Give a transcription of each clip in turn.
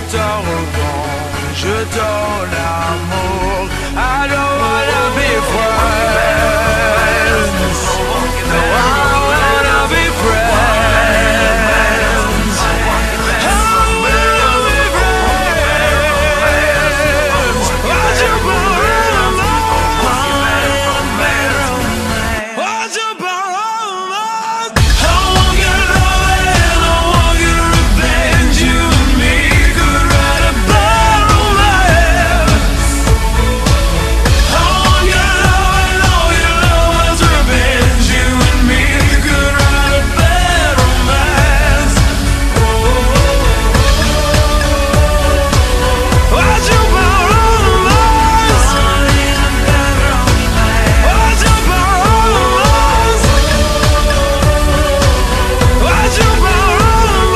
t'en revends, je donne l'amour. I don't wanna be friends. No, I don't wanna be friends. I don't wanna be friends. Why'd you borrow mine? Why'd you borrow mine? I want your love and I want your revenge. You and me could write a battle romance. I want your love and all your love was revenge. You and me could write a battle romance. Why'd you borrow mine? Why'd you borrow mine? Why'd you borrow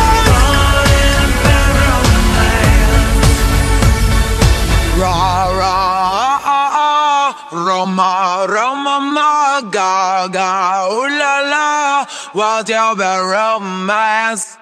mine? Ra ra Roma Roma ma ga ga ooh la la, what's your bad romance?